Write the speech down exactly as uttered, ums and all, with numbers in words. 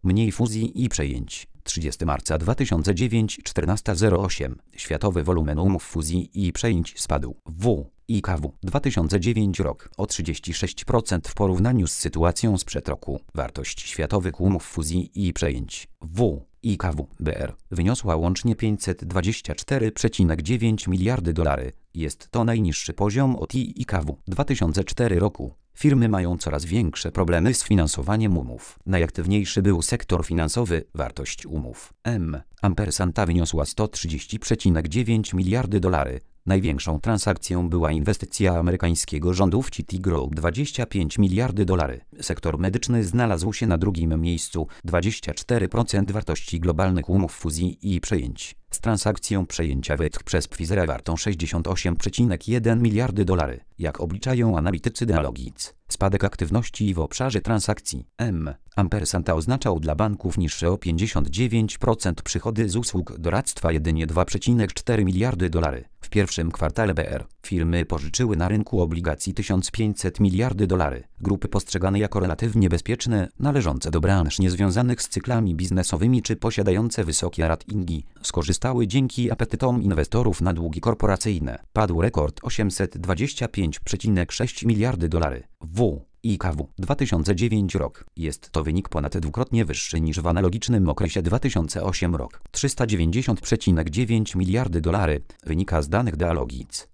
mniej fuzji i przejęć. trzydziestego marca dwa tysiące dziewięć, czternasta zero osiem. Światowy wolumen umów fuzji i przejęć spadł. W I K W dwa tysiące dziewiąty rok o trzydzieści sześć procent w porównaniu z sytuacją sprzed roku. Wartość światowych umów fuzji i przejęć W I K W B R wyniosła łącznie pięćset dwadzieścia cztery przecinek dziewięć miliardy dolarów. Jest to najniższy poziom od I K W dwa tysiące czwartego roku. Firmy mają coraz większe problemy z finansowaniem umów. Najaktywniejszy był sektor finansowy. Wartość umów M. Ampersanta wyniosła sto trzydzieści przecinek dziewięć miliardy dolarów. Największą transakcją była inwestycja amerykańskiego rządu w Citigroup dwadzieścia pięć miliardy dolarów. Sektor medyczny znalazł się na drugim miejscu, dwadzieścia cztery procent wartości globalnych umów fuzji i przejęć. Z transakcją przejęcia Wetch przez Pfizera wartą sześćdziesiąt osiem przecinek jeden miliardy dolarów. Jak obliczają analitycy Dealogics, spadek aktywności w obszarze transakcji M. Ampersanta oznaczał dla banków niższe o pięćdziesiąt dziewięć procent przychody z usług doradztwa jedynie dwa przecinek cztery miliardy dolarów. W pierwszym kwartale B R firmy pożyczyły na rynku obligacji tysiąc pięćset miliardy dolarów. Grupy postrzegane jako relatywnie bezpieczne, należące do branż niezwiązanych z cyklami biznesowymi czy posiadające wysokie ratingi, skorzystały dzięki apetytom inwestorów na długi korporacyjne. Padł rekord osiemset dwadzieścia pięć przecinek sześć miliardy dolarów. W I K W dwa tysiące dziewiąty rok. Jest to wynik ponad dwukrotnie wyższy niż w analogicznym okresie dwa tysiące ósmego rok. trzysta dziewięćdziesiąt przecinek dziewięć miliardy dolarów wynika z danych Dealogics.